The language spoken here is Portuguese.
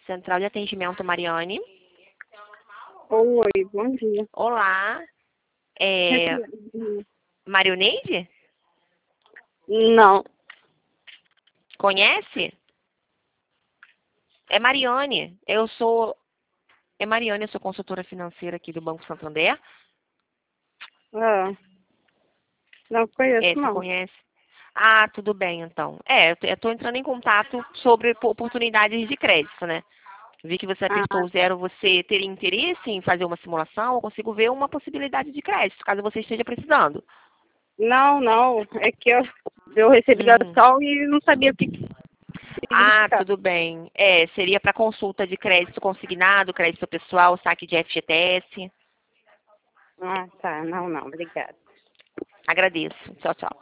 Central de Atendimento Mariane. Oi, bom dia. Olá. Marioneide? Não. Conhece? É Mariane. É Mariane, eu sou consultora financeira aqui do Banco Santander. Ah, não conheço, Você não. conhece? Ah, tudo bem, então. Eu estou entrando em contato sobre oportunidades de crédito, né? Vi que você Ah, apertou o zero, você teria interesse em fazer uma simulação? Eu consigo ver uma possibilidade de crédito, caso você esteja precisando. não. É que eu recebi Hum. ligação e não sabia o que Ah, significava. tudo bem. Seria para consulta de crédito consignado, crédito pessoal, saque de FGTS. Ah, tá. Não, obrigada. Agradeço. Tchau, tchau.